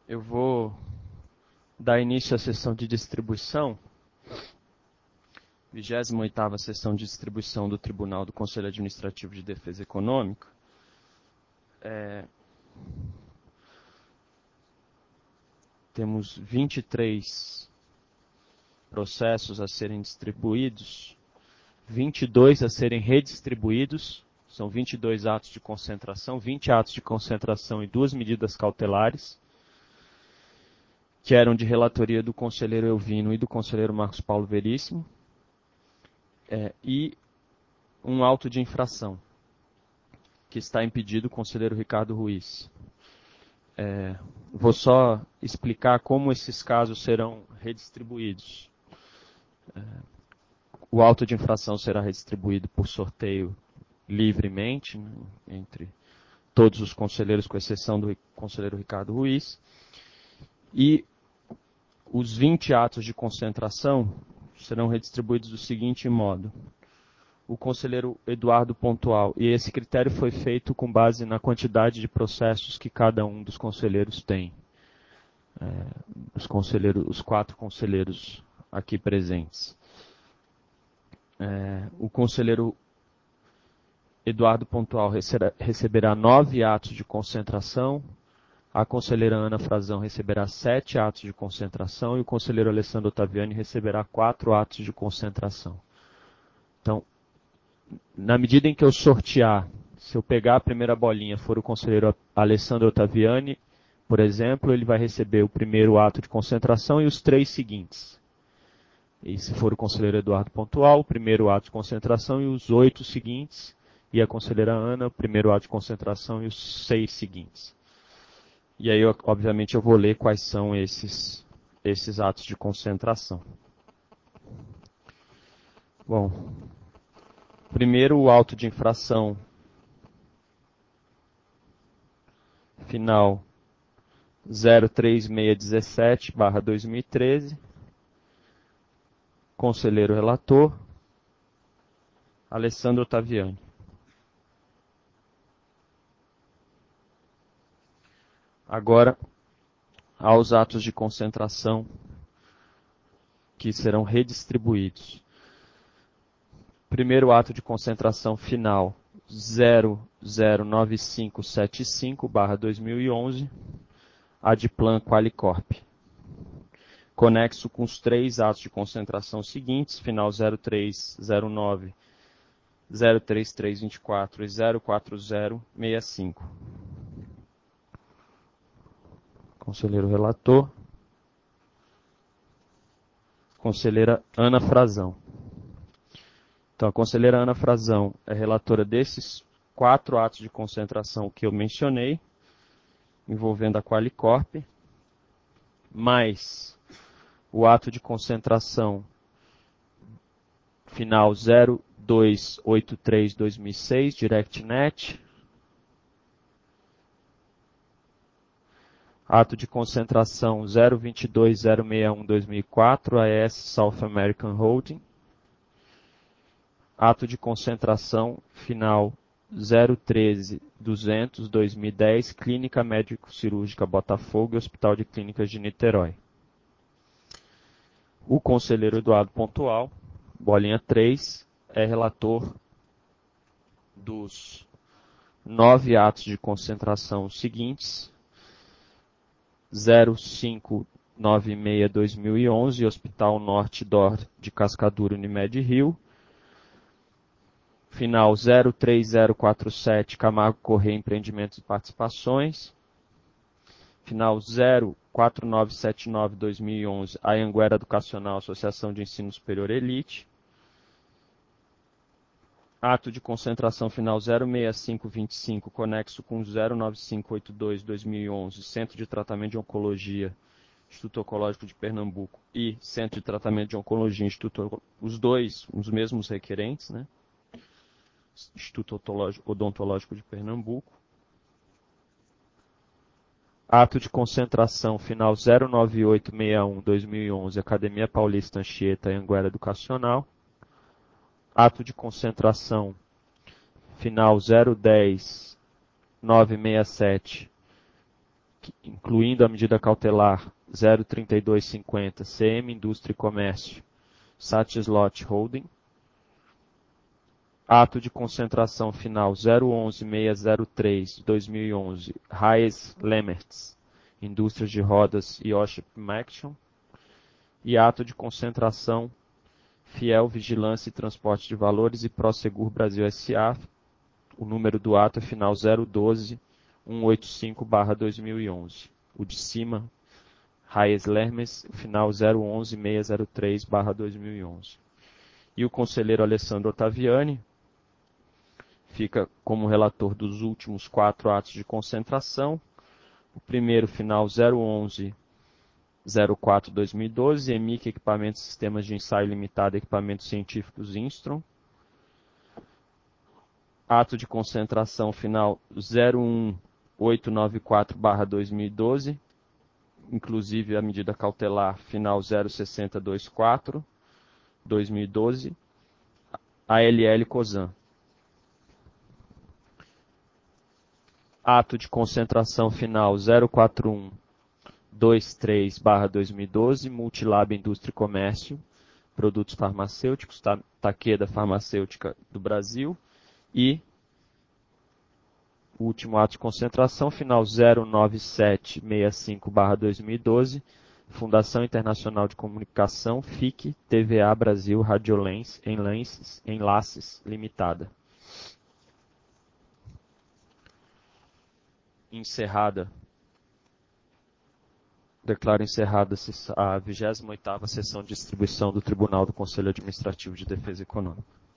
Eu vou dar início à sessão de distribuição, 28ª sessão de distribuição do Tribunal do Conselho Administrativo de Defesa Econômica. Temos 23 processos a serem distribuídos, 22 a serem redistribuídos, são 22 atos de concentração, 20 atos de concentração e 2 medidas cautelares, que eram de relatoria do conselheiro Elvino e do conselheiro Marcos Paulo Veríssimo, e um auto de infração, que está impedido o conselheiro Ricardo Ruiz. Vou só explicar como esses casos serão redistribuídos. O auto de infração será redistribuído por sorteio livremente, né, entre todos os conselheiros, com exceção do conselheiro Ricardo Ruiz. E os 20 atos de concentração serão redistribuídos do seguinte modo. O conselheiro Eduardo Pontual, e esse critério foi feito com base na quantidade de processos que cada um dos conselheiros tem. Os 4 conselheiros aqui presentes. O conselheiro Eduardo Pontual receberá 9 atos de concentração, a conselheira Ana Frazão receberá 7 atos de concentração e o conselheiro Alessandro Ottaviani receberá 4 atos de concentração. Então, na medida em que eu sortear, se eu pegar a primeira bolinha for o conselheiro Alessandro Ottaviani, por exemplo, ele vai receber o primeiro ato de concentração e os 3 seguintes. E se for o conselheiro Eduardo Pontual, o primeiro ato de concentração e os 8 seguintes. E a conselheira Ana, o primeiro ato de concentração e os 6 seguintes. E aí, obviamente, eu vou ler quais são esses atos de concentração. Bom, primeiro o auto de infração final 03617/2013, conselheiro relator, Alessandro Ottaviani. Agora, aos atos de concentração que serão redistribuídos. Primeiro ato de concentração final 009575/2011, Adplan Qualicorp. Conexo com os 3 atos de concentração seguintes, final 0309, 03324 e 04065. Conselheiro relator, conselheira Ana Frazão. Então, a conselheira Ana Frazão é relatora desses 4 atos de concentração que eu mencionei, envolvendo a Qualicorp, mais o ato de concentração final 0283/2006, DirectNet, ato de concentração 022061/2004, AES South American Holding, ato de concentração final 013-200/2010, Clínica Médico-Cirúrgica Botafogo e Hospital de Clínicas de Niterói. O conselheiro Eduardo Pontual, bolinha 3, é relator dos 9 atos de concentração seguintes, 0596/2011, Hospital Norte Dor de Cascadura, Unimed Rio, final 03047, Camargo Corrêa Empreendimentos e Participações, final 04979/2011, Anhanguera Educacional, Associação de Ensino Superior Elite, ato de concentração final 06525, conexo com 09582/2011, Centro de Tratamento de Oncologia, Instituto Oncológico de Pernambuco e Centro de Tratamento de Oncologia, os mesmos requerentes, né? Instituto Odontológico de Pernambuco. Ato de concentração final 09861/2011, Academia Paulista Anchieta, Anhanguera Educacional. Ato de concentração final 010967, incluindo a medida cautelar 03250, CM Indústria e Comércio, Satislot Holding. Ato de concentração final 011603-2011, Hayes Lemmertz, Indústrias de Rodas e Oship Maction. E ato de concentração Fiel Vigilância e Transporte de Valores e Prosegur Brasil S.A. O número do ato é final 012-185/2011. O de cima, Hayes Lemmertz, final 011603/2011. E o conselheiro Alessandro Ottaviani fica como relator dos últimos 4 atos de concentração. O primeiro, final 011-04-2012, EMIC Equipamentos e Sistemas de Ensaio Limitado, Equipamentos Científicos Instron. Ato de concentração final 01894/2012, inclusive a medida cautelar final 06024/2012, ALL COSAN. Ato de concentração final 04123/2012, Multilab Indústria e Comércio, Produtos Farmacêuticos, Takeda Farmacêutica do Brasil. E o último ato de concentração final 09765/2012, Fundação Internacional de Comunicação, FIC, TVA Brasil, Radiolens, Enlaces Limitada. Declaro encerrada a 28ª sessão de distribuição do Tribunal do Conselho Administrativo de Defesa Econômica.